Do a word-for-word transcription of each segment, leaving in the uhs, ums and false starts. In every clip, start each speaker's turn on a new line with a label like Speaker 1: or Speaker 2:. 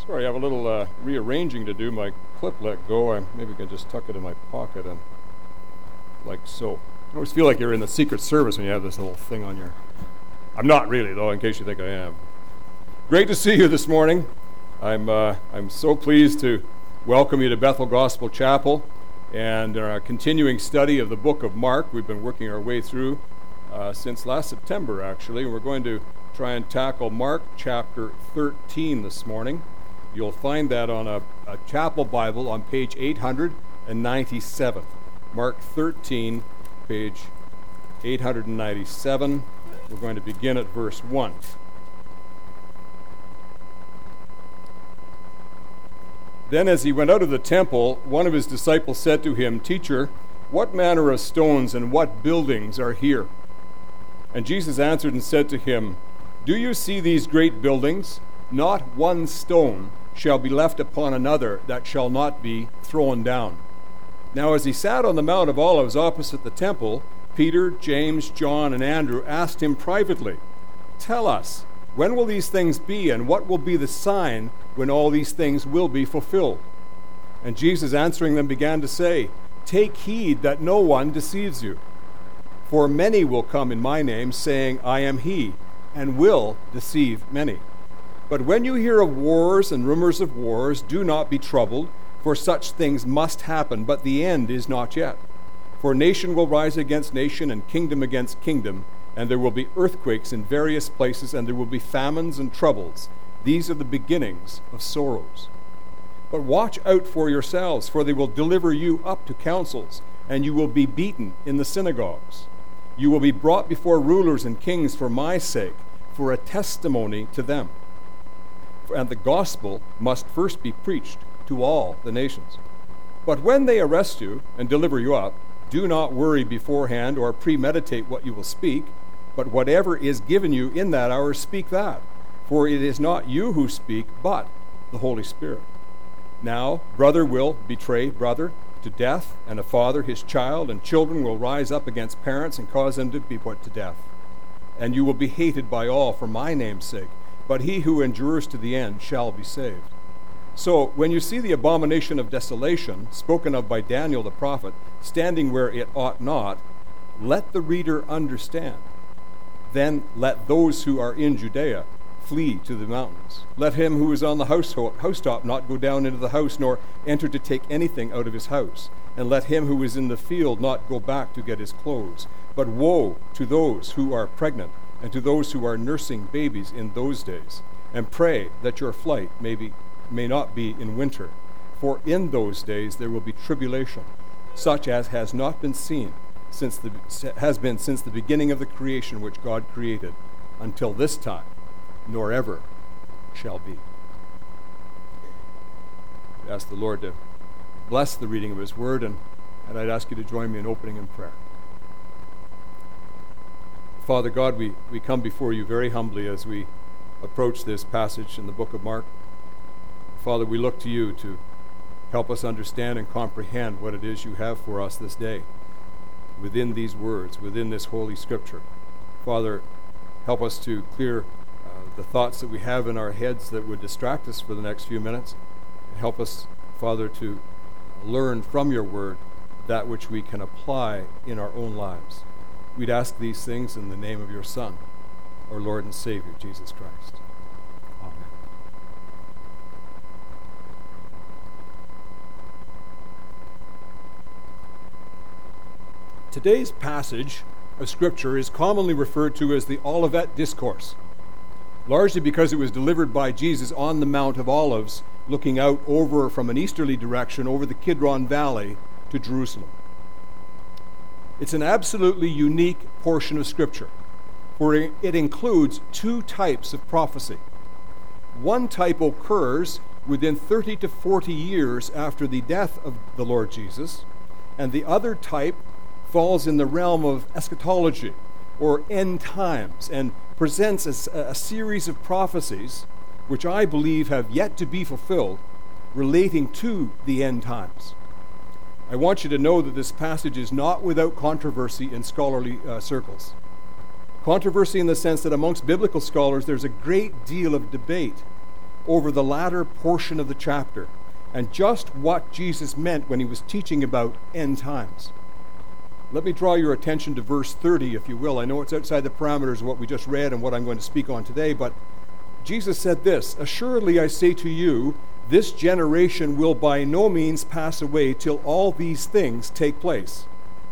Speaker 1: Sorry, I have a little uh, rearranging to do. My clip let go. I maybe can just tuck it in my pocket and like so. I always feel like you're in the Secret Service when you have this little thing on your... I'm not really, though, in case you think I am. Great to see you this morning. I'm uh, I'm so pleased to welcome you to Bethel Gospel Chapel and our continuing study of the book of Mark. We've been working our way through uh, since last September, actually. We're going to try and tackle Mark chapter thirteen this morning. You'll find that on a, a chapel Bible on page eight hundred ninety-seven. Mark thirteen, page eight hundred ninety-seven. We're going to begin at verse one. Then as he went out of the temple, one of his disciples said to him, "Teacher, what manner of stones and what buildings are here?" And Jesus answered and said to him, "Do you see these great buildings? Not one stone shall be left upon another that shall not be thrown down." Now as he sat on the Mount of Olives opposite the temple, Peter, James, John, and Andrew asked him privately, "Tell us, when will these things be, and what will be the sign when all these things will be fulfilled?" And Jesus answering them began to say, "Take heed that no one deceives you. For many will come in my name, saying, 'I am he,' and will deceive many. But when you hear of wars and rumors of wars, do not be troubled, for such things must happen, but the end is not yet. For nation will rise against nation, and kingdom against kingdom, and there will be earthquakes in various places, and there will be famines and troubles. These are the beginnings of sorrows. But watch out for yourselves, for they will deliver you up to councils, and you will be beaten in the synagogues. You will be brought before rulers and kings for my sake, for a testimony to them. And the gospel must first be preached to all the nations. But when they arrest you and deliver you up, do not worry beforehand or premeditate what you will speak, but whatever is given you in that hour, speak that. For it is not you who speak, but the Holy Spirit. Now, brother will betray brother to death, and a father his child, and children will rise up against parents and cause them to be put to death. And you will be hated by all for my name's sake, but he who endures to the end shall be saved. So, when you see the abomination of desolation, spoken of by Daniel the prophet, standing where it ought not, let the reader understand. Then let those who are in Judea flee to the mountains. Let him who is on the house housetop not go down into the house, nor enter to take anything out of his house. And let him who is in the field not go back to get his clothes. But woe to those who are pregnant, and to those who are nursing babies in those days. And pray that your flight may be, may not be in winter. For in those days there will be tribulation, such as has not been seen since the has been since the beginning of the creation which God created, until this time, nor ever shall be. I ask the Lord to bless the reading of his word, and, and I'd ask you to join me in opening in prayer. Father God, we, we come before you very humbly as we approach this passage in the book of Mark. Father, we look to you to help us understand and comprehend what it is you have for us this day within these words, within this holy scripture. Father, help us to clear uh, the thoughts that we have in our heads that would distract us for the next few minutes. Help us, Father, to learn from your word that which we can apply in our own lives. We'd ask these things in the name of your Son, our Lord and Savior, Jesus Christ. Amen. Today's passage of Scripture is commonly referred to as the Olivet Discourse, largely because it was delivered by Jesus on the Mount of Olives, looking out over from an easterly direction over the Kidron Valley to Jerusalem. It's an absolutely unique portion of Scripture, for it includes two types of prophecy. One type occurs within thirty to forty years after the death of the Lord Jesus, and the other type falls in the realm of eschatology, or end times, and presents a, a series of prophecies which I believe have yet to be fulfilled relating to the end times. I want you to know that this passage is not without controversy in scholarly uh, circles. Controversy in the sense that amongst biblical scholars there's a great deal of debate over the latter portion of the chapter and just what Jesus meant when he was teaching about end times. Let me draw your attention to verse thirty, if you will. I know it's outside the parameters of what we just read and what I'm going to speak on today, but Jesus said this, "Assuredly I say to you, this generation will by no means pass away till all these things take place."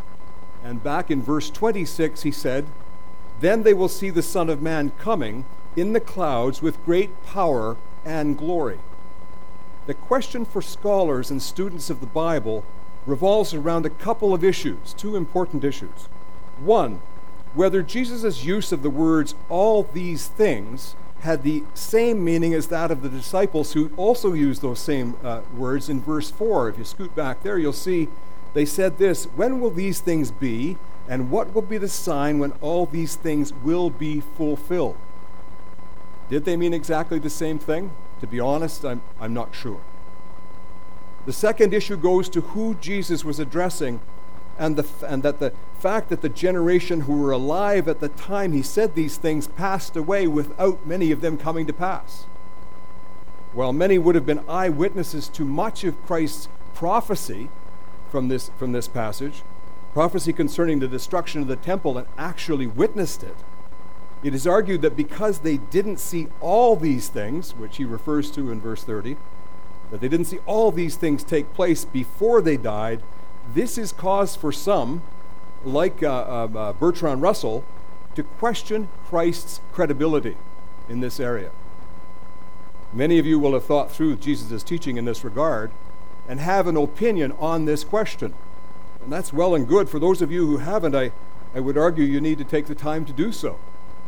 Speaker 1: And back in verse twenty-six he said, "Then they will see the Son of Man coming in the clouds with great power and glory." The question for scholars and students of the Bible revolves around a couple of issues, two important issues. One, whether Jesus' use of the words "all these things" had the same meaning as that of the disciples who also used those same uh, words in verse four. If you scoot back there, you'll see they said this, "When will these things be, and what will be the sign when all these things will be fulfilled?" Did they mean exactly the same thing? To be honest, I'm, I'm not sure. The second issue goes to who Jesus was addressing, and, the, and that the fact that the generation who were alive at the time he said these things passed away without many of them coming to pass. While many would have been eyewitnesses to much of Christ's prophecy from this, from this passage, prophecy concerning the destruction of the temple, and actually witnessed it, it is argued that because they didn't see all these things, which he refers to in verse thirty, that they didn't see all these things take place before they died, this is cause for some, like uh, uh, Bertrand Russell, to question Christ's credibility in this area. Many of you will have thought through Jesus' teaching in this regard and have an opinion on this question. And that's well and good. For those of you who haven't, I, I would argue you need to take the time to do so.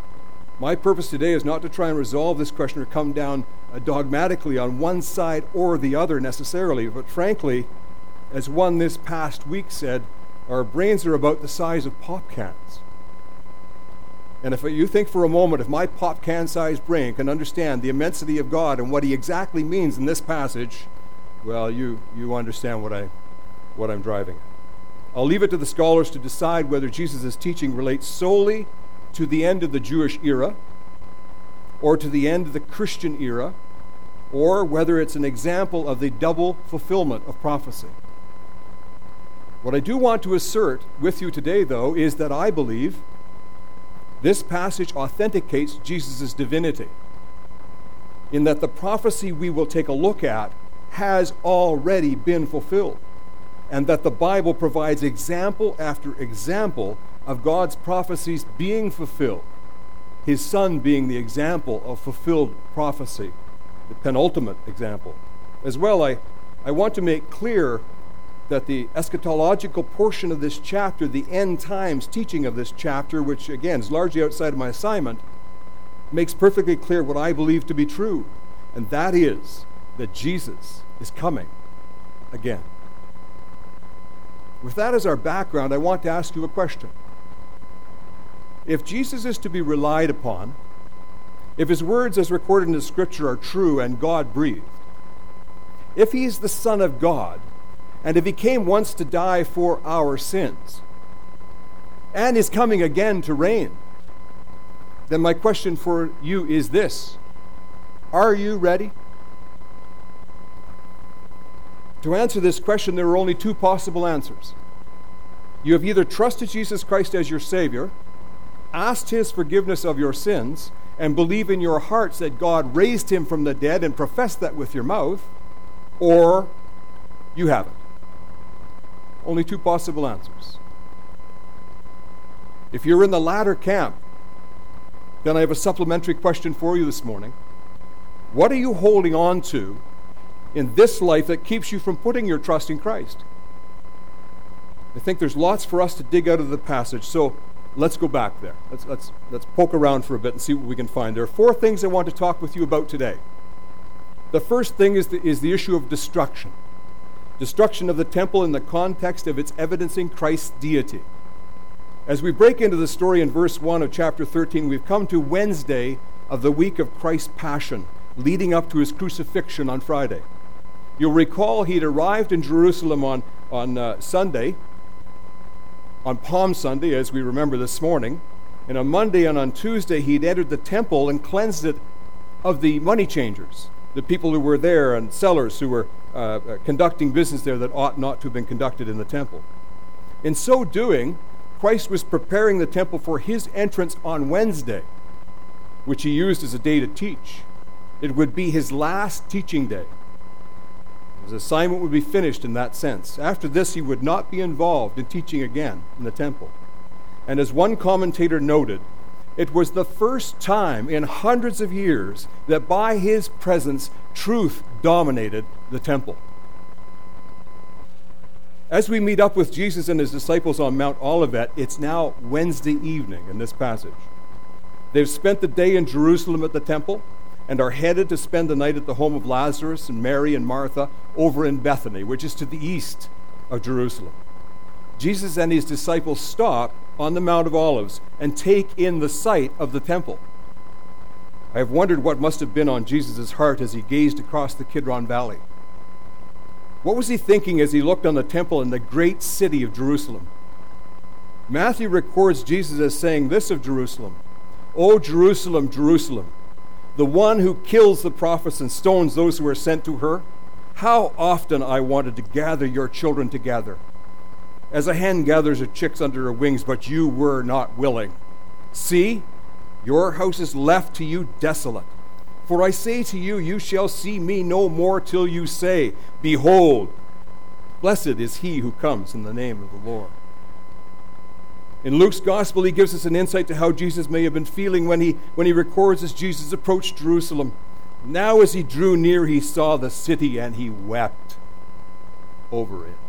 Speaker 1: My purpose today is not to try and resolve this question or come down uh, dogmatically on one side or the other necessarily, but frankly, as one this past week said, our brains are about the size of pop cans. And if you think for a moment, if my pop can-sized brain can understand the immensity of God and what he exactly means in this passage, well, you, you understand what, I, what I'm driving at. I'll leave it to the scholars to decide whether Jesus' teaching relates solely to the end of the Jewish era, or to the end of the Christian era, or whether it's an example of the double fulfillment of prophecy. What I do want to assert with you today, though, is that I believe this passage authenticates Jesus' divinity, in that the prophecy we will take a look at has already been fulfilled, and that the Bible provides example after example of God's prophecies being fulfilled, his Son being the example of fulfilled prophecy, the penultimate example. As well, I, I want to make clear that the eschatological portion of this chapter, the end times teaching of this chapter, which again is largely outside of my assignment, makes perfectly clear what I believe to be true, and that is that Jesus is coming again. With that as our background, I want to ask you a question. If Jesus is to be relied upon, if his words as recorded in the Scripture are true and God-breathed, if he is the Son of God, and if he came once to die for our sins, and is coming again to reign, then my question for you is this: are you ready? To answer this question, there are only two possible answers. You have either trusted Jesus Christ as your Savior, asked his forgiveness of your sins, and believe in your hearts that God raised him from the dead and profess that with your mouth, or you haven't. Only two possible answers. If you're in the latter camp, then I have a supplementary question for you this morning. What are you holding on to in this life that keeps you from putting your trust in Christ? I think there's lots for us to dig out of the passage, so let's go back there. Let's, let's, let's poke around for a bit and see what we can find. There are four things I want to talk with you about today. The first thing is the, is the issue of destruction. Destruction of the temple in the context of its evidencing Christ's deity. As we break into the story in verse one of chapter thirteen, we've come to Wednesday of the week of Christ's Passion, leading up to his crucifixion on Friday. You'll recall he'd arrived in Jerusalem on, on uh, Sunday, on Palm Sunday, as we remember this morning, and on Monday and on Tuesday he'd entered the temple and cleansed it of the money changers, the people who were there and sellers who were uh, conducting business there that ought not to have been conducted in the temple. In so doing, Christ was preparing the temple for his entrance on Wednesday, which he used as a day to teach. It would be his last teaching day. His assignment would be finished in that sense. After this, he would not be involved in teaching again in the temple. And as one commentator noted, it was the first time in hundreds of years that by his presence, truth dominated the temple. As we meet up with Jesus and his disciples on Mount Olivet, it's now Wednesday evening in this passage. They've spent the day in Jerusalem at the temple and are headed to spend the night at the home of Lazarus and Mary and Martha over in Bethany, which is to the east of Jerusalem. Jesus and his disciples stop on the Mount of Olives and take in the sight of the temple. I have wondered what must have been on Jesus' heart as he gazed across the Kidron Valley. What was he thinking as he looked on the temple in the great city of Jerusalem? Matthew records Jesus as saying this of Jerusalem, "O Jerusalem, Jerusalem, the one who kills the prophets and stones those who are sent to her, how often I wanted to gather your children together, as a hen gathers her chicks under her wings, but you were not willing. See, your house is left to you desolate. For I say to you, you shall see me no more till you say, Behold, blessed is he who comes in the name of the Lord." In Luke's gospel, he gives us an insight to how Jesus may have been feeling when he, when he records as Jesus approached Jerusalem. Now as he drew near, he saw the city and he wept over it.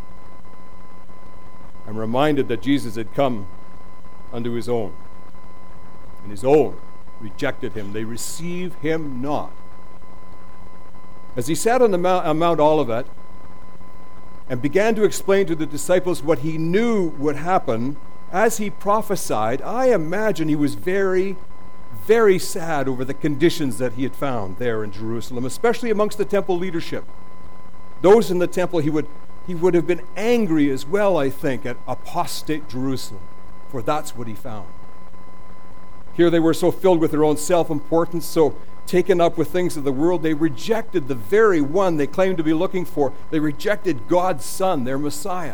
Speaker 1: I'm reminded that Jesus had come unto his own, and his own rejected him. They receive him not. As he sat on the Mount, on Mount Olivet and began to explain to the disciples what he knew would happen, as he prophesied, I imagine he was very, very sad over the conditions that he had found there in Jerusalem, especially amongst the temple leadership. Those in the temple, he would, he would have been angry as well, I think, at apostate Jerusalem, for that's what he found. Here they were so filled with their own self-importance, so taken up with things of the world, they rejected the very one they claimed to be looking for. They rejected God's Son, their Messiah.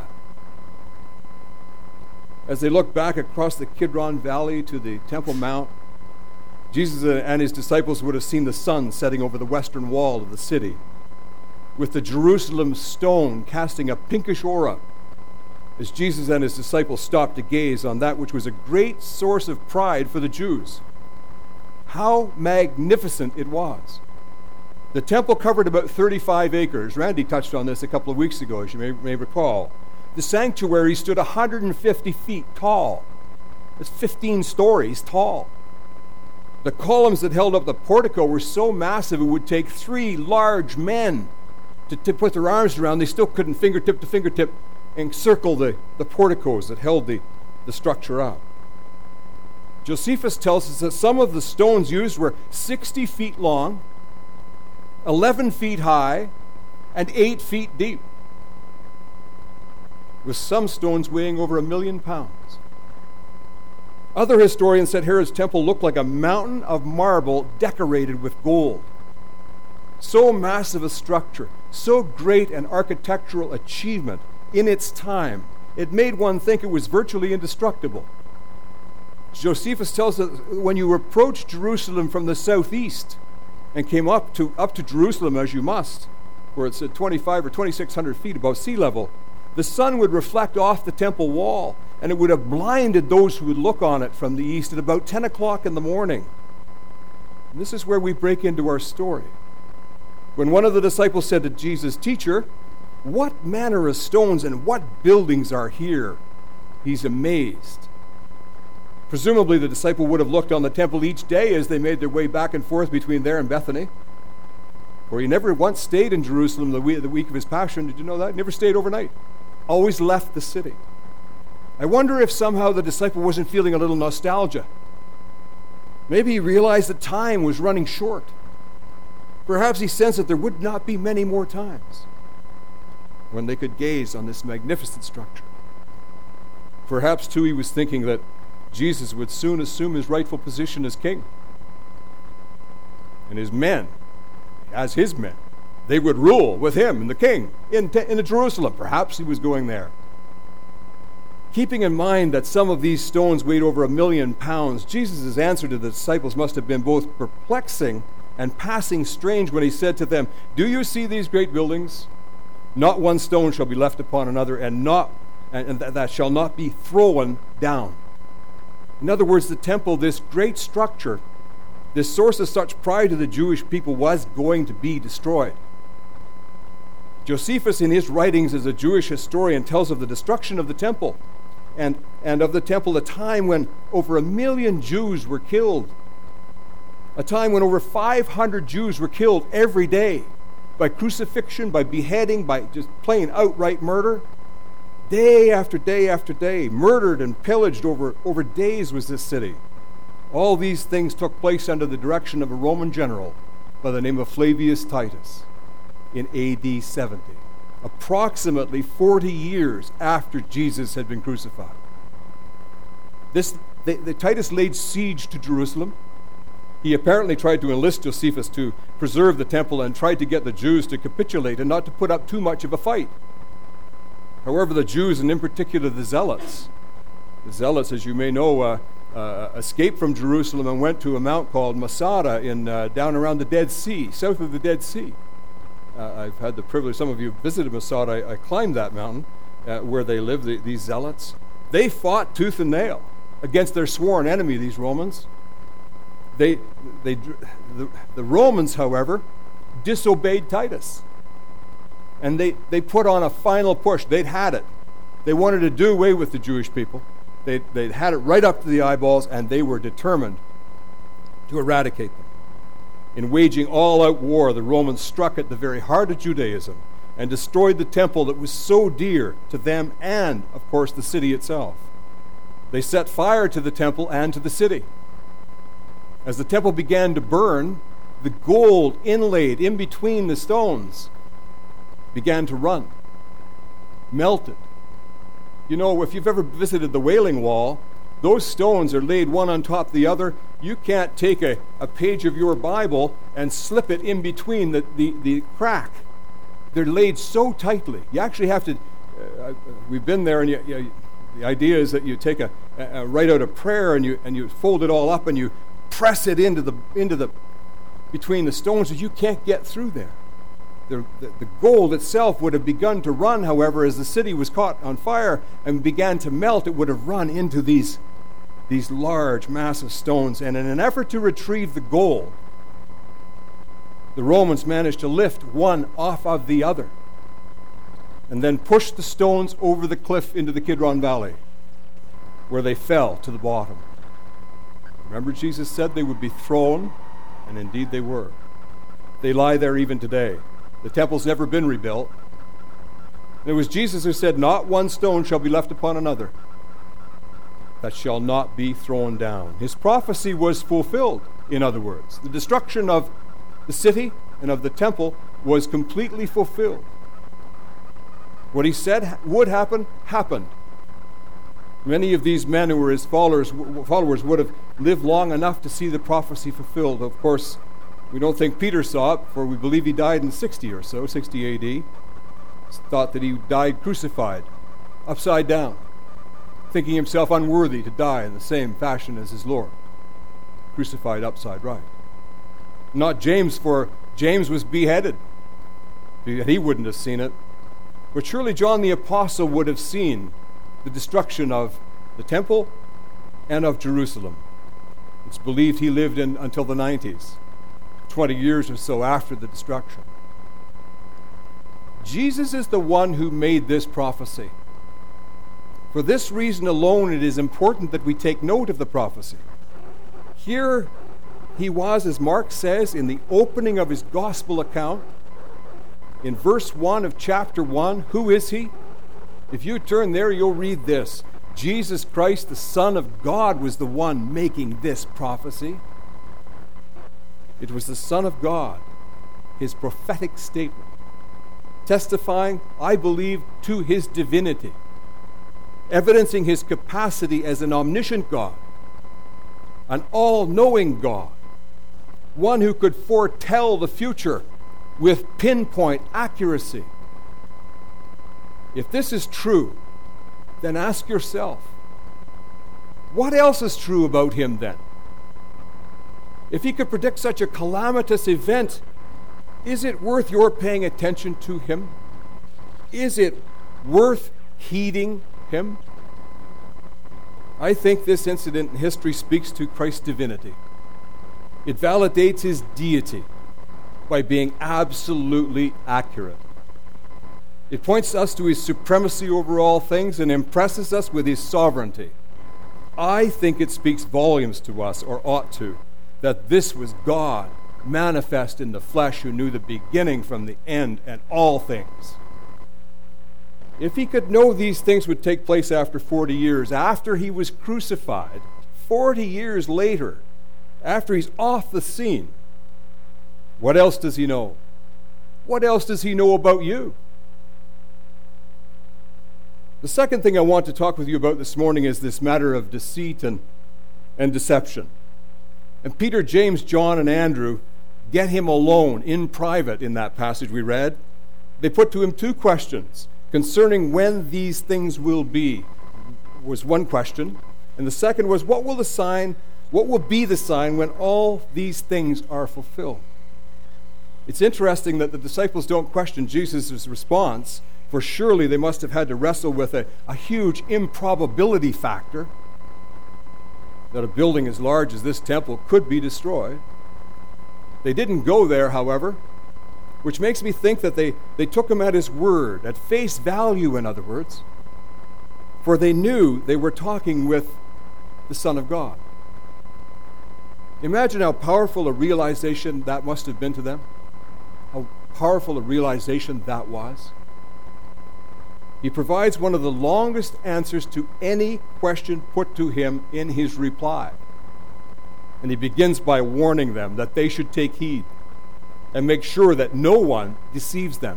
Speaker 1: As they looked back across the Kidron Valley to the Temple Mount, Jesus and his disciples would have seen the sun setting over the western wall of the city, with the Jerusalem stone casting a pinkish aura, as Jesus and his disciples stopped to gaze on that which was a great source of pride for the Jews. How magnificent it was. The temple covered about thirty-five acres. Randy touched on this a couple of weeks ago, as you may, may recall. The sanctuary stood one hundred fifty feet tall. It's fifteen stories tall. The columns that held up the portico were so massive it would take three large men to, to put their arms around. They still couldn't fingertip to fingertip encircle the, the porticos that held the, the structure up. Josephus tells us that some of the stones used were sixty feet long, eleven feet high, and eight feet deep, with some stones weighing over a million pounds. Other historians said Herod's temple looked like a mountain of marble decorated with gold. So massive a structure, so great an architectural achievement in its time, it made one think it was virtually indestructible. Josephus tells us that when you approached Jerusalem from the southeast and came up to up to Jerusalem, as you must, where it's at twenty-five or twenty-six hundred feet above sea level, the sun would reflect off the temple wall, and it would have blinded those who would look on it from the east at about ten o'clock in the morning. And this is where we break into our story. When one of the disciples said to Jesus, "Teacher, what manner of stones and what buildings are here?" He's amazed. Presumably the disciple would have looked on the temple each day as they made their way back and forth between there and Bethany. For he never once stayed in Jerusalem the week, the week of his passion. Did you know that? He never stayed overnight. Always left the city. I wonder if somehow the disciple wasn't feeling a little nostalgia. Maybe he realized that time was running short. Perhaps he sensed that there would not be many more times when they could gaze on this magnificent structure. Perhaps, too, he was thinking that Jesus would soon assume his rightful position as king. And his men, as his men. They would rule with him and the king in, in Jerusalem. Perhaps he was going there. Keeping in mind that some of these stones weighed over a million pounds, Jesus' answer to the disciples must have been both perplexing and passing strange when he said to them, "Do you see these great buildings? Not one stone shall be left upon another, and not and that shall not be thrown down." In other words, the temple, this great structure, this source of such pride to the Jewish people, was going to be destroyed. Josephus, in his writings as a Jewish historian, tells of the destruction of the temple, and, and of the temple, a time when over a million Jews were killed, a time when over five hundred Jews were killed every day by crucifixion, by beheading, by just plain outright murder. Day after day after day, murdered and pillaged over, over days was this city. All these things took place under the direction of a Roman general by the name of Flavius Titus in A D seventy, approximately forty years after Jesus had been crucified. This, the, the Titus laid siege to Jerusalem. He apparently tried to enlist Josephus to preserve the temple and tried to get the Jews to capitulate and not to put up too much of a fight. However, the Jews, and in particular the Zealots, the Zealots, as you may know, uh, uh, escaped from Jerusalem and went to a mount called Masada in uh, down around the Dead Sea, south of the Dead Sea. Uh, I've had the privilege, some of you visited Masada, I, I climbed that mountain uh, where they live, the, these Zealots. They fought tooth and nail against their sworn enemy, these Romans. They, they, the, the Romans, however, disobeyed Titus. And they, they put on a final push. They'd had it. They wanted to do away with the Jewish people. They'd, they'd had it right up to the eyeballs, and they were determined to eradicate them. In waging all-out war, the Romans struck at the very heart of Judaism and destroyed the temple that was so dear to them and, of course, the city itself. They set fire to the temple and to the city. As the temple began to burn, the gold inlaid in between the stones began to run, melted. You know, if you've ever visited the Wailing Wall, those stones are laid one on top of the other. You can't take a, a page of your Bible and slip it in between the, the, the crack. They're laid so tightly. You actually have to, uh, we've been there, and you, you, the idea is that you take a, a write out a prayer and you and you fold it all up and you press it into the into the between the stones, so you can't get through there. The, the, the gold itself would have begun to run, however, as the city was caught on fire and began to melt. It would have run into these, these large, massive stones. And in an effort to retrieve the gold, the Romans managed to lift one off of the other and then push the stones over the cliff into the Kidron Valley, where they fell to the bottom. Remember, Jesus said they would be thrown, and indeed they were. They lie there even today. The temple's never been rebuilt. It was Jesus who said, "Not one stone shall be left upon another that shall not be thrown down." His prophecy was fulfilled, in other words. The destruction of the city and of the temple was completely fulfilled. What he said would happen, happened. Many of these men who were his followers, followers would have lived long enough to see the prophecy fulfilled. Of course, we don't think Peter saw it, for we believe he died in sixty or so, sixty A D. It's thought that he died crucified, upside down, thinking himself unworthy to die in the same fashion as his Lord, crucified upside right. Not James, for James was beheaded. He wouldn't have seen it. But surely John the Apostle would have seen the destruction of the temple and of Jerusalem. It's believed he lived in until the nineties. twenty years or so after the destruction. Jesus is the one who made this prophecy. For this reason alone, it is important that we take note of the prophecy. Here he was, as Mark says, in the opening of his gospel account. In verse one of chapter one, who is he? If you turn there, you'll read this. Jesus Christ, the Son of God, was the one making this prophecy. It was the Son of God, his prophetic statement, testifying, I believe, to his divinity, evidencing his capacity as an omniscient God, an all-knowing God, one who could foretell the future with pinpoint accuracy. If this is true, then ask yourself, what else is true about him then? If he could predict such a calamitous event, is it worth your paying attention to him? Is it worth heeding him? I think this incident in history speaks to Christ's divinity. It validates his deity by being absolutely accurate. It points us to his supremacy over all things and impresses us with his sovereignty. I think it speaks volumes to us, or ought to, that this was God manifest in the flesh who knew the beginning from the end and all things. If he could know these things would take place after forty years, after he was crucified, forty years later, after he's off the scene, what else does he know? What else does he know about you? The second thing I want to talk with you about this morning is this matter of deceit and, and deception. And Peter, James, John, and Andrew get him alone in private in that passage we read. They put to him two questions concerning when these things will be, was one question. And the second was, what will the sign, what will be the sign when all these things are fulfilled? It's interesting that the disciples don't question Jesus' response, for surely they must have had to wrestle with a, a huge improbability factor that a building as large as this temple could be destroyed. They didn't go there, however, which makes me think that they, they took him at his word, at face value, in other words, for they knew they were talking with the Son of God. Imagine how powerful a realization that must have been to them, how powerful a realization that was. He provides one of the longest answers to any question put to him in his reply. And he begins by warning them that they should take heed and make sure that no one deceives them.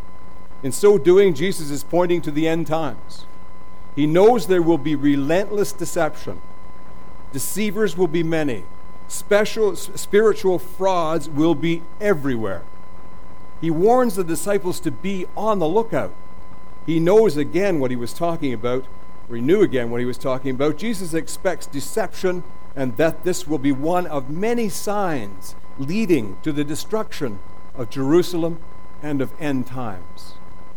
Speaker 1: In so doing, Jesus is pointing to the end times. He knows there will be relentless deception. Deceivers will be many. Special spiritual frauds will be everywhere. He warns the disciples to be on the lookout. He knows again what he was talking about, or he knew again what he was talking about. Jesus expects deception, and that this will be one of many signs leading to the destruction of Jerusalem and of end times.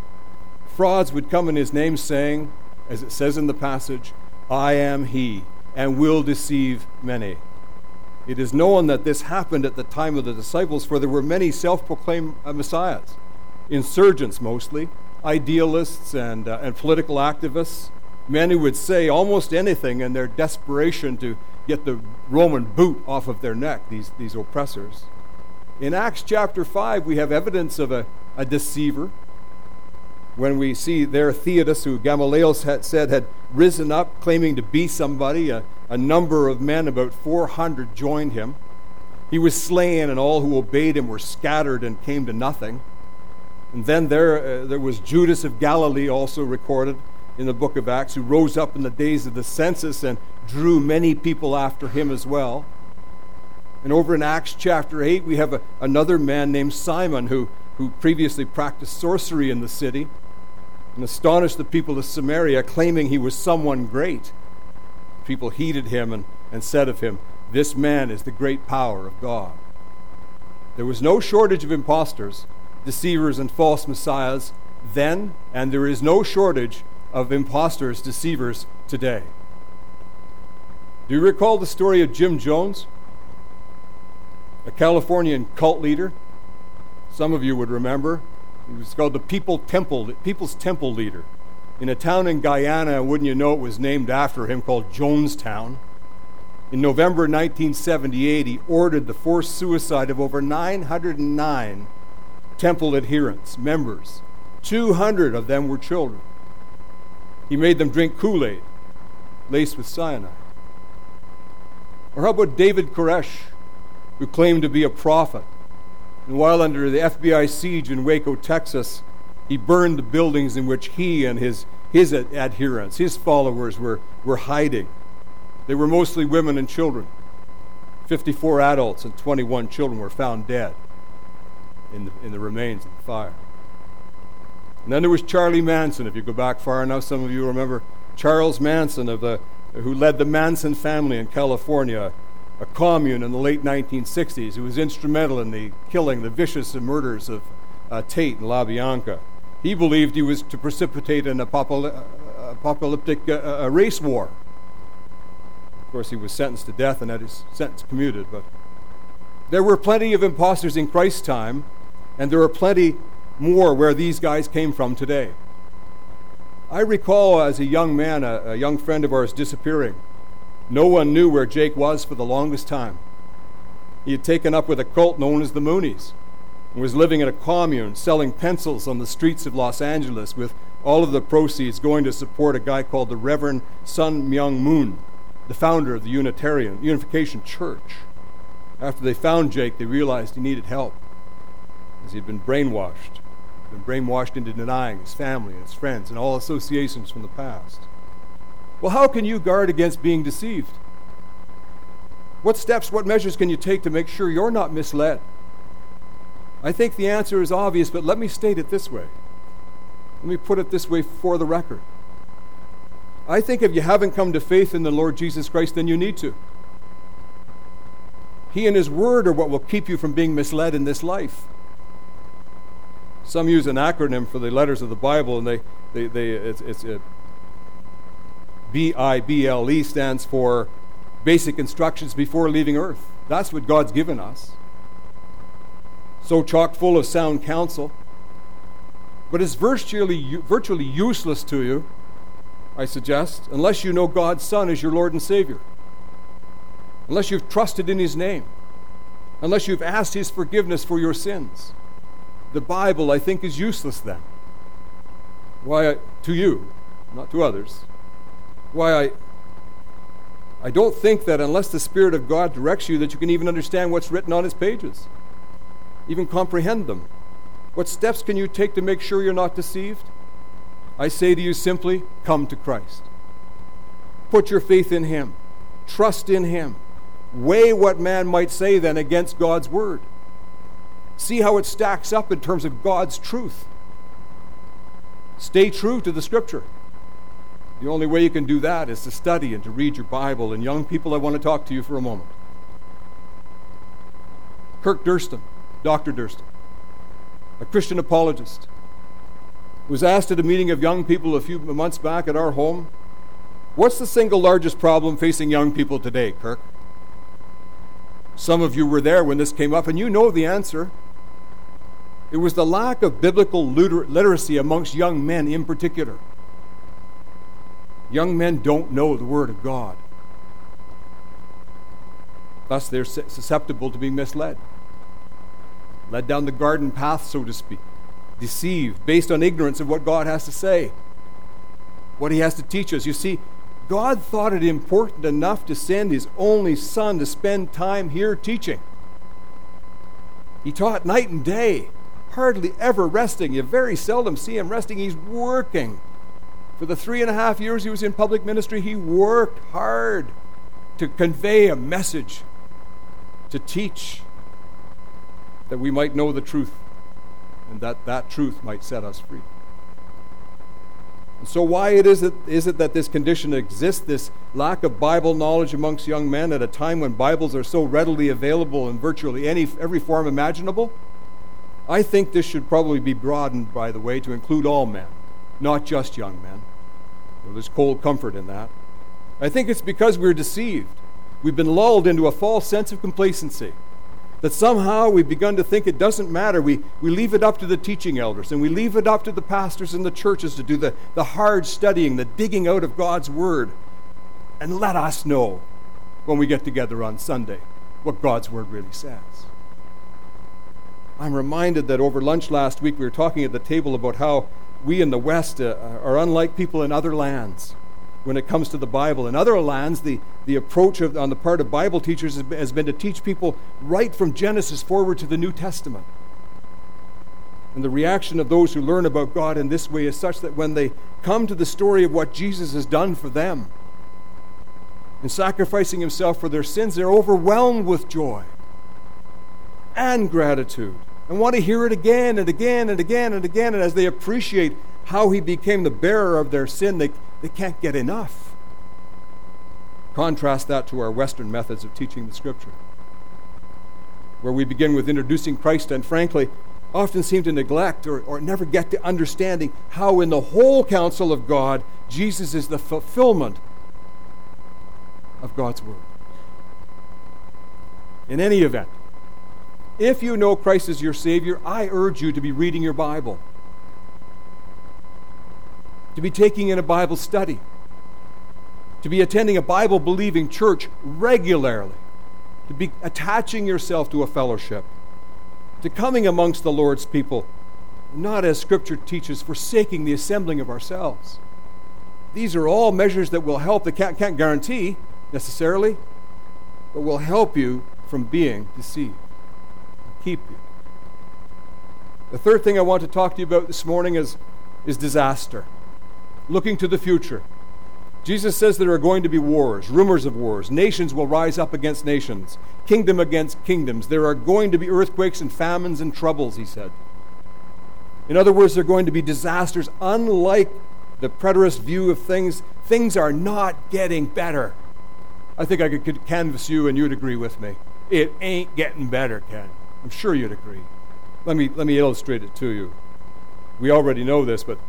Speaker 1: Frauds would come in his name, saying, as it says in the passage, I am he, and will deceive many. It is known that this happened at the time of the disciples, for there were many self-proclaimed messiahs, insurgents mostly, idealists and, uh, and political activists, men who would say almost anything in their desperation to get the Roman boot off of their neck, these, these oppressors. In Acts chapter five, we have evidence of a, a deceiver. When we see there Theudas, who Gamaliel had said had risen up, claiming to be somebody, a, a number of men, about four hundred, joined him. He was slain, and all who obeyed him were scattered and came to nothing. And then there, uh, there was Judas of Galilee, also recorded in the book of Acts, who rose up in the days of the census and drew many people after him as well. And over in Acts chapter eight, we have a, another man named Simon who, who previously practiced sorcery in the city and astonished the people of Samaria, claiming he was someone great. People heeded him and, and said of him, this man is the great power of God. There was no shortage of impostors, deceivers, and false messiahs then, and there is no shortage of impostors, deceivers today. Do you recall the story of Jim Jones, a Californian cult leader? Some of you would remember. He was called the People Temple, People's Temple leader in a town in Guyana, and wouldn't you know it was named after him, called Jonestown. In November nineteen seventy-eight, he ordered the forced suicide of over nine hundred nine temple adherents, members. two hundred of them were children. He made them drink Kool-Aid laced with cyanide. Or how about David Koresh, who claimed to be a prophet? And while under the F B I siege in Waco, Texas, he burned the buildings in which he and his, his adherents, his followers, were, were hiding. They were mostly women and children. fifty-four adults and twenty-one children were found dead. in the, in the remains of the fire. And then there was Charlie Manson. If you go back far enough, some of you remember Charles Manson, of the, who led the Manson family in California, a commune in the late nineteen sixties, who was instrumental in the killing, the vicious murders of uh, Tate and LaBianca. He believed he was to precipitate an apocalyptic, apocalyptic uh, uh, race war. Of course, he was sentenced to death and had his sentence commuted. But there were plenty of imposters in Christ's time, and there are plenty more where these guys came from today. I recall as a young man, a, a young friend of ours disappearing. No one knew where Jake was for the longest time. He had taken up with a cult known as the Moonies and was living in a commune, selling pencils on the streets of Los Angeles, with all of the proceeds going to support a guy called the Reverend Sun Myung Moon, the founder of the Unitarian Unification Church. After they found Jake, they realized he needed help, as he'd been brainwashed, been brainwashed into denying his family and his friends and all associations from the past. Well, how can you guard against being deceived? What steps, what measures can you take to make sure you're not misled? I think the answer is obvious, but let me state it this way. Let me put it this way for the record. I think if you haven't come to faith in the Lord Jesus Christ, then you need to. He and His Word are what will keep you from being misled in this life. Some use an acronym for the letters of the Bible, and they, they, they it's, it's a B I B L E stands for basic instructions before leaving earth. That's what God's given us. So chock full of sound counsel. But it's virtually, virtually useless to you, I suggest, unless you know God's Son as your Lord and Savior. Unless you've trusted in His name. Unless you've asked His forgiveness for your sins. The Bible, I think, is useless then. Why, I, to you, not to others. Why, I, I don't think that unless the Spirit of God directs you that you can even understand what's written on His pages. Even comprehend them. What steps can you take to make sure you're not deceived? I say to you simply, come to Christ. Put your faith in Him. Trust in Him. Weigh what man might say then against God's Word. See how it stacks up in terms of God's truth. Stay true to the Scripture. The only way you can do that is to study and to read your Bible. And young people, I want to talk to you for a moment. Kirk Durston, Doctor Durston, a Christian apologist, was asked at a meeting of young people a few months back at our home, what's the single largest problem facing young people today, Kirk? Some of you were there when this came up, and you know the answer. It was the lack of biblical liter- literacy amongst young men in particular. Young men don't know the Word of God. Thus, they're susceptible to being misled. Led down the garden path, so to speak. Deceived, based on ignorance of what God has to say. What He has to teach us. You see, God thought it important enough to send His only Son to spend time here teaching. He taught night and day, hardly ever resting. You very seldom see Him resting. He's working. For the three and a half years He was in public ministry, He worked hard to convey a message, to teach, that we might know the truth, and that that truth might set us free. And so why it is, it, is it that this condition exists, this lack of Bible knowledge amongst young men at a time when Bibles are so readily available in virtually any every form imaginable? I think this should probably be broadened, by the way, to include all men, not just young men. Well, there's cold comfort in that. I think it's because we're deceived. We've been lulled into a false sense of complacency. That somehow we've begun to think it doesn't matter. We, we leave it up to the teaching elders, and we leave it up to the pastors in the churches to do the, the hard studying, the digging out of God's Word. And let us know when we get together on Sunday what God's Word really says. I'm reminded that over lunch last week we were talking at the table about how we in the West uh, are unlike people in other lands when it comes to the Bible. In other lands, the, the approach of, on the part of Bible teachers has been, has been to teach people right from Genesis forward to the New Testament. And the reaction of those who learn about God in this way is such that when they come to the story of what Jesus has done for them, in sacrificing Himself for their sins, they're overwhelmed with joy and gratitude and want to hear it again and again and again and again. And as they appreciate how he became the bearer of their sin, they, they can't get enough. Contrast that to our Western methods of teaching the Scripture, where we begin with introducing Christ and, frankly, often seem to neglect or, or never get to understanding how in the whole counsel of God, Jesus is the fulfillment of God's Word. In any event, if you know Christ as your Savior, I urge you to be reading your Bible, to be taking in a Bible study, to be attending a Bible-believing church regularly, to be attaching yourself to a fellowship, to coming amongst the Lord's people, not as Scripture teaches, forsaking the assembling of ourselves. These are all measures that will help, that can't, can't guarantee necessarily, but will help you from being deceived, keep you. The third thing I want to talk to you about this morning is, is disaster, looking to the future. Jesus says there are going to be wars, rumors of wars. Nations will rise up against nations, kingdom against kingdoms. There are going to be earthquakes and famines and troubles, he said. In other words, there are going to be disasters. Unlike the preterist view of things, things are not getting better. I think I could canvass you and you'd agree with me. It ain't getting better, Ken. I'm sure you'd agree. Let me, let me illustrate it to you. We already know this, but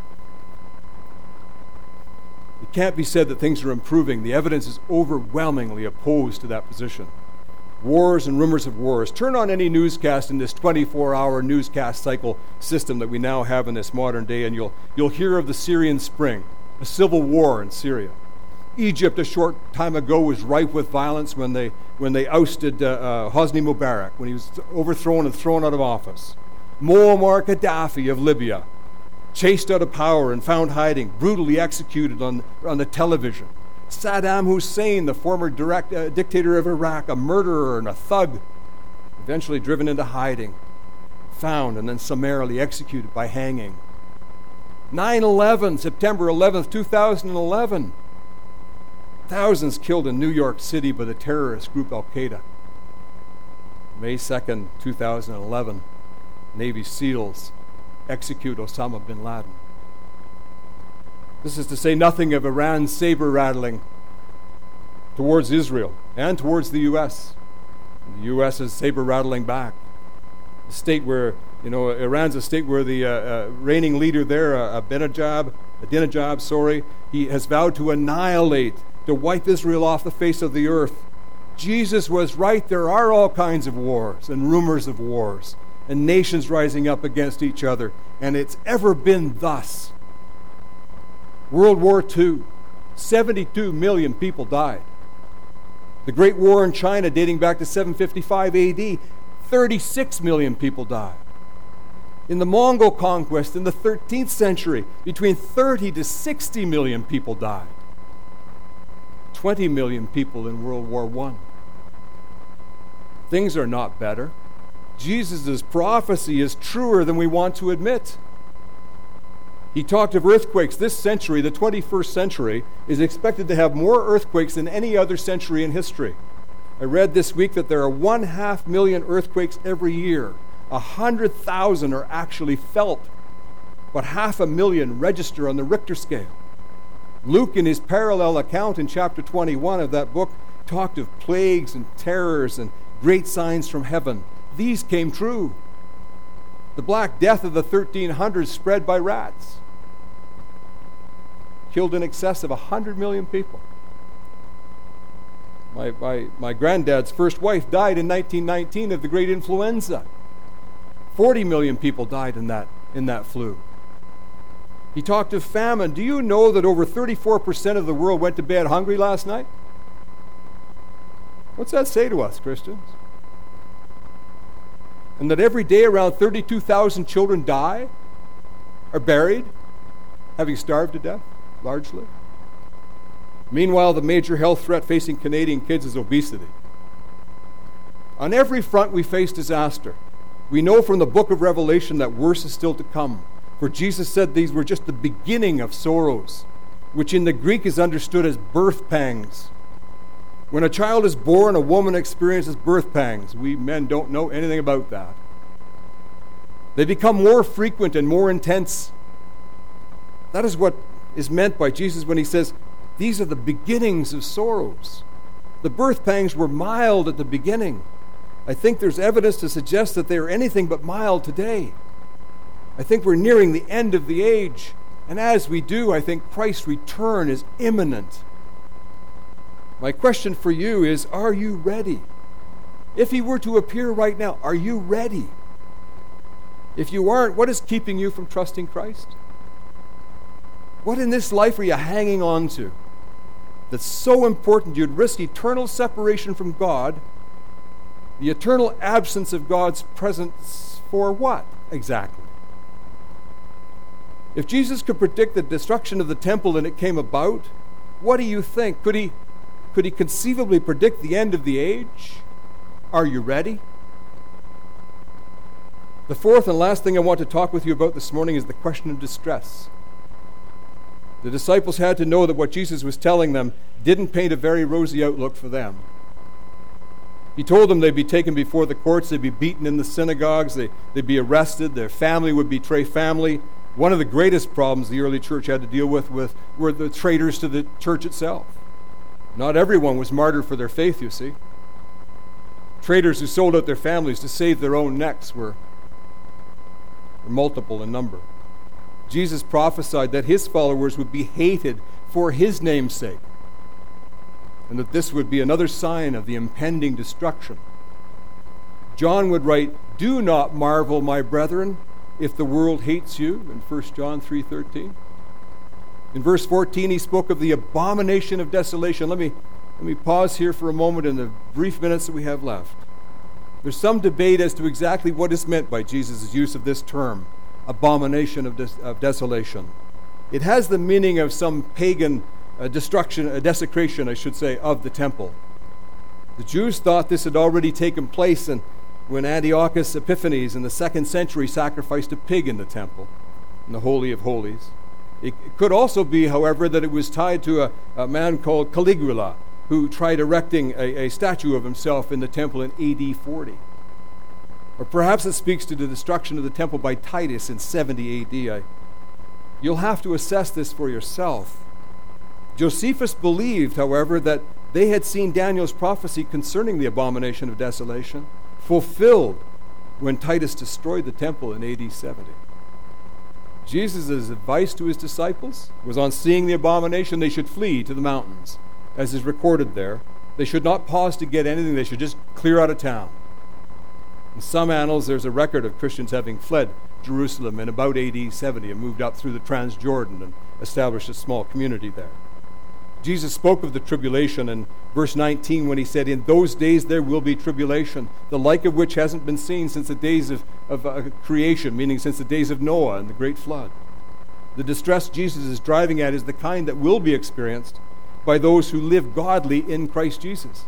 Speaker 1: it can't be said that things are improving. The evidence is overwhelmingly opposed to that position. Wars and rumors of wars. Turn on any newscast in this twenty-four hour newscast cycle system that we now have in this modern day, and you'll, you'll hear of the Syrian Spring, a civil war in Syria. Egypt, a short time ago, was rife with violence when they, when they ousted uh, uh, Hosni Mubarak, when he was overthrown and thrown out of office. Muammar Gaddafi of Libya, chased out of power and found hiding, brutally executed on, on the television. Saddam Hussein, the former direct, uh, dictator of Iraq, a murderer and a thug, eventually driven into hiding, found and then summarily executed by hanging. nine eleven, September eleventh, two thousand eleven. Thousands killed in New York City by the terrorist group Al-Qaeda. May second, two thousand eleven, Navy SEALs execute Osama bin Laden. This is to say nothing of Iran's saber-rattling towards Israel and towards the U S. The U S is saber-rattling back. A state where, you know, Iran's a state where the uh, uh, reigning leader there, uh, Ahmadinejad, Ahmadinejad, sorry, he has vowed to annihilate, to wipe Israel off the face of the earth. Jesus was right. There are all kinds of wars and rumors of wars and nations rising up against each other. And it's ever been thus. World War Two, seventy-two million people died. The Great War in China, dating back to seven fifty-five A D, thirty-six million people died. In the Mongol conquest in the thirteenth century, between thirty to sixty million people died. twenty million people in World War One. Things are not better. Jesus' prophecy is truer than we want to admit. He talked of earthquakes. This century, the twenty-first century, is expected to have more earthquakes than any other century in history. I read this week that there are one half million earthquakes every year. A hundred thousand are actually felt, but half a million register on the Richter scale. Luke, in his parallel account in chapter twenty-one of that book, talked of plagues and terrors and great signs from heaven. These came true. The Black Death of the thirteen hundreds spread by rats killed in excess of one hundred million people. My, my, my granddad's first wife died in nineteen nineteen of the great influenza. forty million people died in that, in that flu. He talked of famine. Do you know that over thirty-four percent of the world went to bed hungry last night? What's that say to us, Christians? And that every day around thirty-two thousand children die, are buried, having starved to death, largely. Meanwhile, the major health threat facing Canadian kids is obesity. On every front, we face disaster. We know from the book of Revelation that worse is still to come. For Jesus said these were just the beginning of sorrows, which in the Greek is understood as birth pangs. When a child is born, a woman experiences birth pangs. We men don't know anything about that. They become more frequent and more intense. That is what is meant by Jesus when he says, these are the beginnings of sorrows. The birth pangs were mild at the beginning. I think there's evidence to suggest that they are anything but mild today. I think we're nearing the end of the age. And as we do, I think Christ's return is imminent. My question for you is, are you ready? If he were to appear right now, are you ready? If you aren't, what is keeping you from trusting Christ? What in this life are you hanging on to that's so important you'd risk eternal separation from God, the eternal absence of God's presence for what exactly? If Jesus could predict the destruction of the temple and it came about, what do you think? Could he, could he conceivably predict the end of the age? Are you ready? The fourth and last thing I want to talk with you about this morning is the question of distress. The disciples had to know that what Jesus was telling them didn't paint a very rosy outlook for them. He told them they'd be taken before the courts, they'd be beaten in the synagogues, they, they'd be arrested, their family would betray family. One of the greatest problems the early church had to deal with, with were the traitors to the church itself. Not everyone was martyred for their faith, you see. Traitors who sold out their families to save their own necks were, were multiple in number. Jesus prophesied that his followers would be hated for his name's sake, and that this would be another sign of the impending destruction. John would write, "Do not marvel, my brethren, if the world hates you," in First John three thirteen. In verse fourteen, he spoke of the abomination of desolation. Let me, let me pause here for a moment in the brief minutes that we have left. There's some debate as to exactly what is meant by Jesus' use of this term, abomination of, des- of desolation. It has the meaning of some pagan uh, destruction, a desecration, I should say, of the temple. The Jews thought this had already taken place and when Antiochus Epiphanes in the second century sacrificed a pig in the temple, in the Holy of Holies. It, it could also be, however, that it was tied to a, a man called Caligula, who tried erecting a, a statue of himself in the temple in A D forty. Or perhaps it speaks to the destruction of the temple by Titus in seventy A D. I, you'll have to assess this for yourself. Josephus believed, however, that they had seen Daniel's prophecy concerning the abomination of desolation fulfilled when Titus destroyed the temple in A D seventy. Jesus' advice to his disciples was on seeing the abomination, they should flee to the mountains, as is recorded there. They should not pause to get anything, they should just clear out of town. In some annals, there's a record of Christians having fled Jerusalem in about A D seventy and moved up through the Transjordan and established a small community there. Jesus spoke of the tribulation in verse nineteen when he said, "In those days there will be tribulation, the like of which hasn't been seen since the days of, of uh, creation," meaning since the days of Noah and the great flood. The distress Jesus is driving at is the kind that will be experienced by those who live godly in Christ Jesus.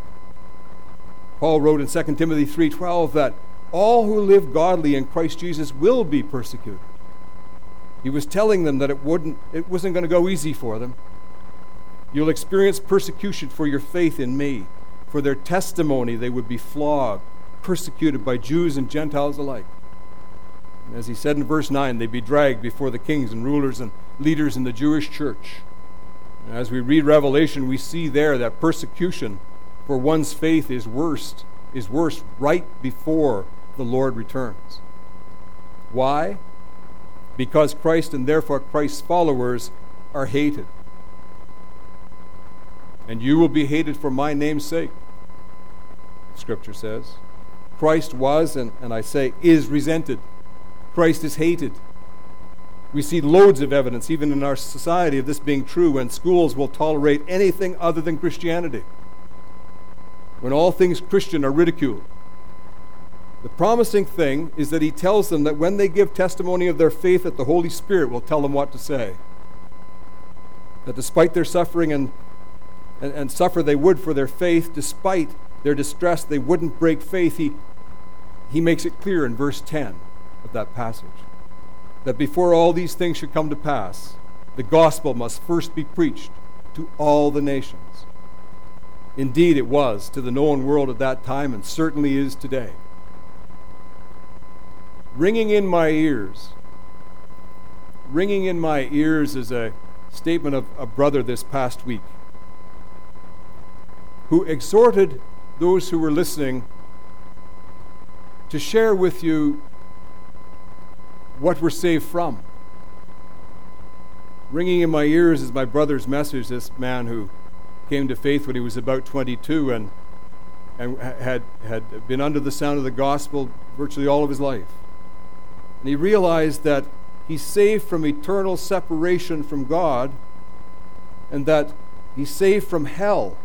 Speaker 1: Paul wrote in Second Timothy three twelve that all who live godly in Christ Jesus will be persecuted. He was telling them that it wouldn't, it wasn't going to go easy for them. You'll experience persecution for your faith in me. For their testimony, they would be flogged, persecuted by Jews and Gentiles alike. And as he said in verse nine, they'd be dragged before the kings and rulers and leaders in the Jewish church. And as we read Revelation, we see there that persecution for one's faith is worst, is worse right before the Lord returns. Why? Because Christ and therefore Christ's followers are hated. And you will be hated for my name's sake, Scripture says. Christ was, and, and I say, is resented. Christ is hated. We see loads of evidence, even in our society, of this being true when schools will tolerate anything other than Christianity, when all things Christian are ridiculed. The promising thing is that he tells them that when they give testimony of their faith, that the Holy Spirit will tell them what to say. That despite their suffering and And, and suffer they would for their faith, despite their distress, they wouldn't break faith. He, he makes it clear in verse ten of that passage that before all these things should come to pass, the gospel must first be preached to all the nations. Indeed, it was to the known world at that time and certainly is today. ringing in my ears. Ringing in my ears is a statement of a brother this past week who exhorted those who were listening to share with you what we're saved from. Ringing in my ears is my brother's message, this man who came to faith when he was about twenty-two and, and had, had been under the sound of the gospel virtually all of his life. And he realized that he's saved from eternal separation from God and that he's saved from hell.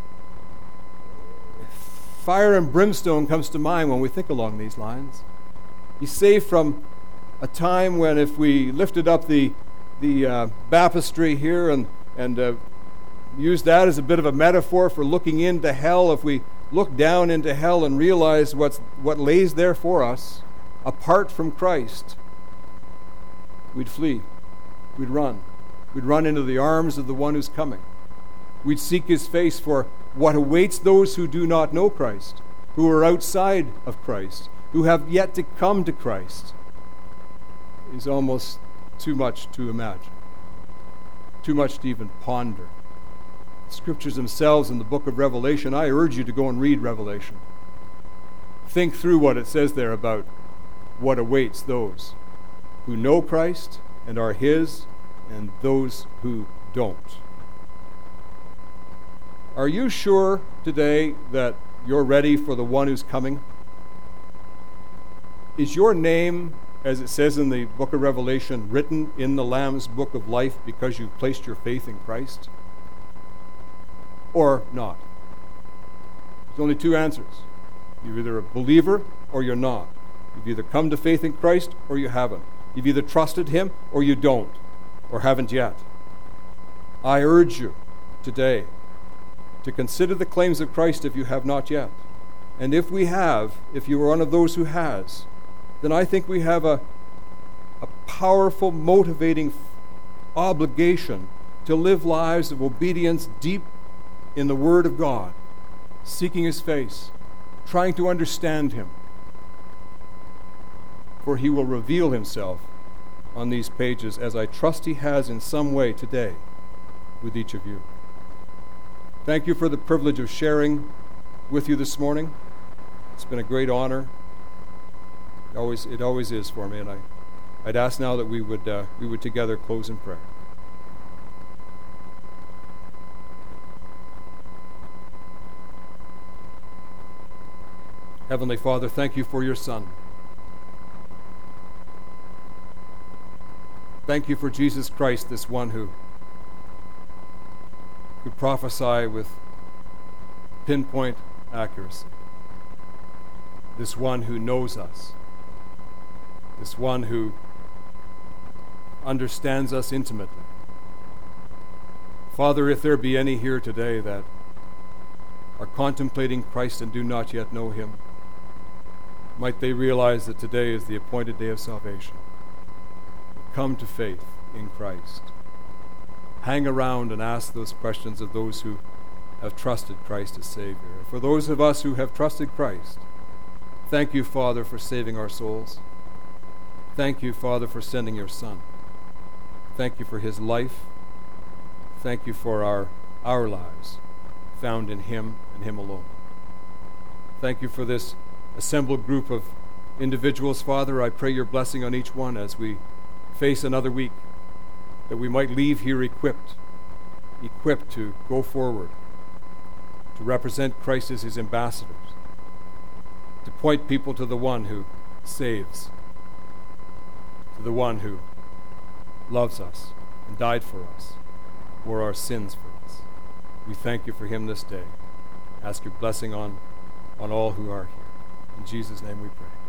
Speaker 1: Fire and brimstone comes to mind when we think along these lines. He's saved from a time when if we lifted up the the uh, baptistry here and, and uh, used that as a bit of a metaphor for looking into hell, if we look down into hell and realize what's, what lays there for us apart from Christ, we'd flee. We'd run. We'd run into the arms of the one who's coming. We'd seek his face, for what awaits those who do not know Christ, who are outside of Christ, who have yet to come to Christ, is almost too much to imagine, too much to even ponder. The scriptures themselves in the book of Revelation, I urge you to go and read Revelation. Think through what it says there about what awaits those who know Christ and are his, and those who don't. Are you sure today that you're ready for the one who's coming? Is your name, as it says in the book of Revelation, written in the Lamb's book of life because you've placed your faith in Christ? Or not? There's only two answers. You're either a believer or you're not. You've either come to faith in Christ or you haven't. You've either trusted him or you don't, or haven't yet. I urge you today to consider the claims of Christ if you have not yet. And if we have, if you are one of those who has, then I think we have a, a powerful, motivating obligation to live lives of obedience deep in the Word of God, seeking his face, trying to understand him. For he will reveal himself on these pages, as I trust he has in some way today with each of you. Thank you for the privilege of sharing with you this morning. It's been a great honor. It always, it always is for me, and I, I'd ask now that we would, uh, we would together close in prayer. Heavenly Father, thank you for your Son. Thank you for Jesus Christ, this one who could prophesy with pinpoint accuracy. This one who knows us. This one who understands us intimately. Father, if there be any here today that are contemplating Christ and do not yet know him, might they realize that today is the appointed day of salvation. Come to faith in Christ. Hang around and ask those questions of those who have trusted Christ as Savior. For those of us who have trusted Christ, thank you, Father, for saving our souls. Thank you, Father, for sending your Son. Thank you for his life. Thank you for our, our lives found in him and him alone. Thank you for this assembled group of individuals, Father. I pray your blessing on each one as we face another week, that we might leave here equipped, equipped to go forward, to represent Christ as his ambassadors, to point people to the one who saves, to the one who loves us and died for us, bore our sins for us. We thank you for him this day. Ask your blessing on, on all who are here. In Jesus' name we pray.